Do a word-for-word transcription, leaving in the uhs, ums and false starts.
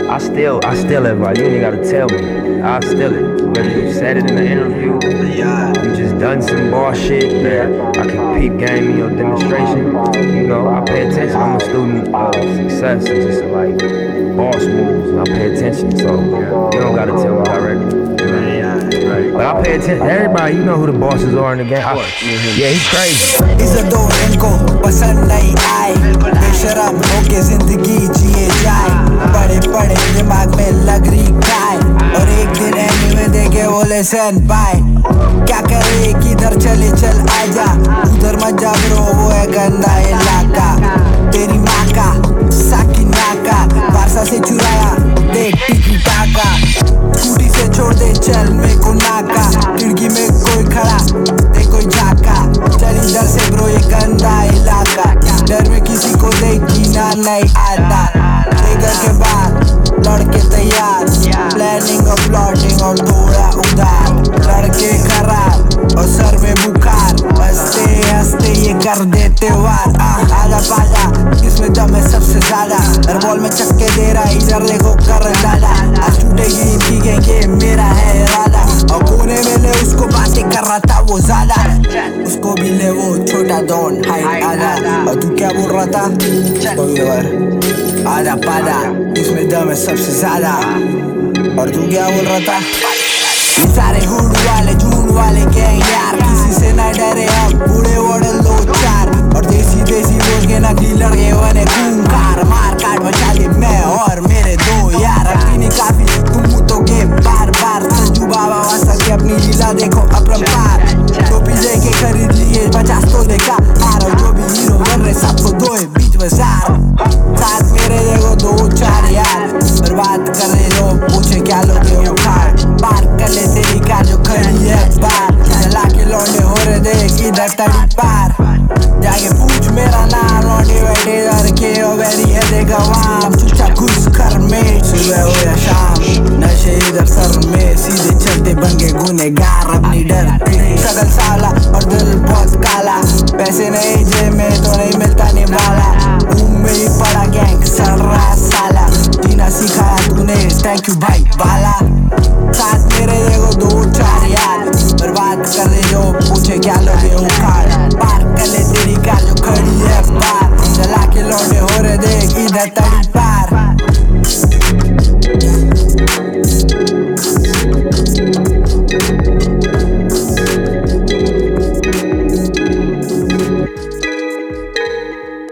I still, I still it, bro. You ain't gotta tell me. I still it. Whether you said it in the interview, you just done some bullshit that I can peep game in your demonstration. You know, I pay attention. I'm a student of success and just like boss moves. I pay attention, so you don't gotta tell me directly. But I pay attention. Everybody, you know who the bosses are in the game. I, yeah, he's crazy. इज़्ज़तों इनको पसंद नहीं आई, बेशरम होके जिंदगी जिए जाए, बड़े बड़े दिमाग में लग रही खाए, और एक दिन एनीवे देखे बोले सेंड बाय। क्या करे किधर चले चल आजा, उधर मत जा ब्रो वो है गंदा इलाका। तेरी माँ का साकी नाका, बारसा से चुराया देख टिकी टाका, स्कूटी से छोड़ दे चल मेरे को नाका, खिड़की में कोई खड़ा दे कोई झाका, चल इधर से ब्रो ये गंदा इलाका, डर में किसी को देखी ना नहीं आता। देगर के बाद लड़के तैयार, प्लानिंग और प्लॉटिंग और थोड़ा उधार, लड़के खराब और सर में बुखार, हंसते हंसते ये कर देते वार। आजा पाजा इसमें दम है सबसे ज्यादा, हर बॉल में चक्के दे रहा इधर देखो कर डाला, आज टूटेगी इनकी गैंग ये मेरा है इरादा, और कोने में ले उसको बातें कर रहा था वो ज्यादा, उसको भी ले वो छोटा डॉन हाई आजा। और तू क्या बोल रहा था? आजा पाजा इसमें दम है सबसे ज्यादा, और तू क्या बोल रहा था? ये सारे हुड वाले जून वाले गैंग यार, किसी से न डरे हम बूढ़े वोड़े लो चार, और देसी देसी बोल के नकली लड़के बने खूंखार, मार काट बचा ले मैं और मेरे दो यार, अपनी नहीं काफी तुम तो के बार बार, संजू बाबा वासा के अपनी लीला देखो अपरंपार, टोपी लेके खरीद लिए पचास तो देखा हार, और जो भी हीरो बन रहे सबको दो बीच में सार, साथ मेरे देखो दो चार यार, बर्बाद कर रहे जो पूछे क्या लोगे उखाड़, पार कर ले तेरी कार जो खड़ी है बार, चला के लौंडे हो रहे देख इधर तड़ी पार, जाके पूछ मेरा नाम लौंडे बैठे इधर के ओ वेरी है देगा वहाँ, चुचा घुस कर में सुबह हो या शाम, नशे इधर सर में सीधे चलते बन गए गुनेगार, अपनी डर शक्ल साला और दिल बहुत काला, पैसे नहीं जेब में तो नहीं मिलता निभाला, रूम में ही पड़ा गैंग सड़ रहा साला, जीना सिखाया तूने थैंक यू भाई बाला, साथ मेरे देखो दो चार यार, बर्बाद कर दे जो पूछे क्या लोगे उखाड़, पार कर ले तेरी कार जो खड़ी है बार, चला के लौंडे हो रहे देख इधर तड़ी पार।